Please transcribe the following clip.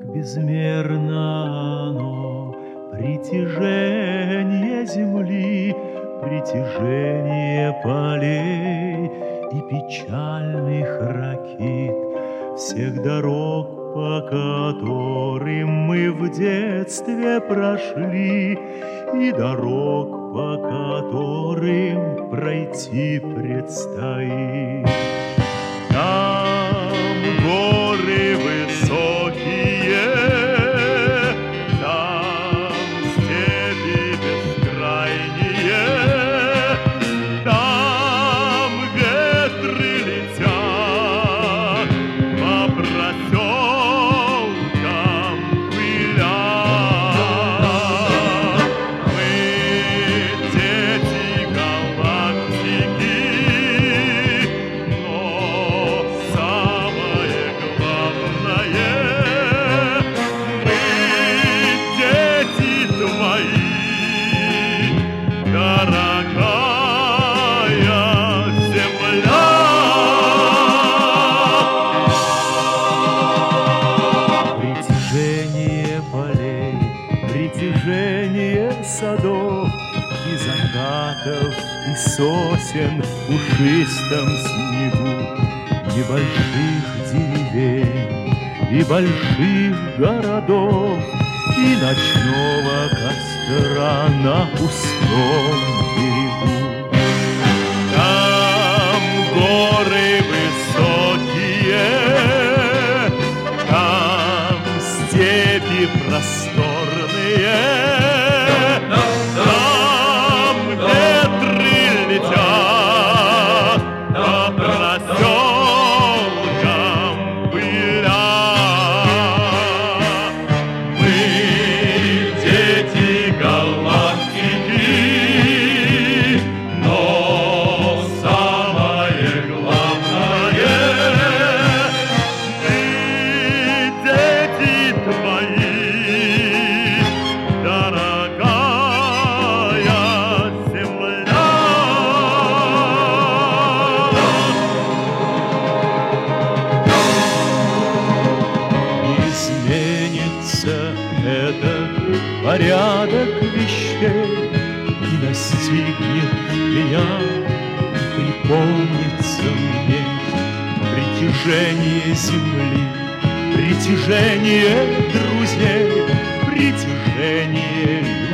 безмерно оно, притяжение земли, притяжение полей и печальных ракит, всех дорог, по которым мы в детстве прошли, и дорог, по которым пройти предстоит. Там горы высокие, там степи бескрайние, там ветры летят по проселкам пылят. Мы дети галактики, но самое главное, мы дети твои, дорогая земля. Притяжение полей, притяжение садов и закатов, и сосен в пушистом снегу, небольших деревень и больших городов, и ночного костра на пустом берегу. Там горы высокие, там степи просторные, там ветры летят по проселкам пылят. Мы дети галактики, но самое главное, мы дети твои, дорогая земля. Изменится этот порядок вещей, и настигнет меня, припомнится мне притяжение земли, притяжение друзей, притяжение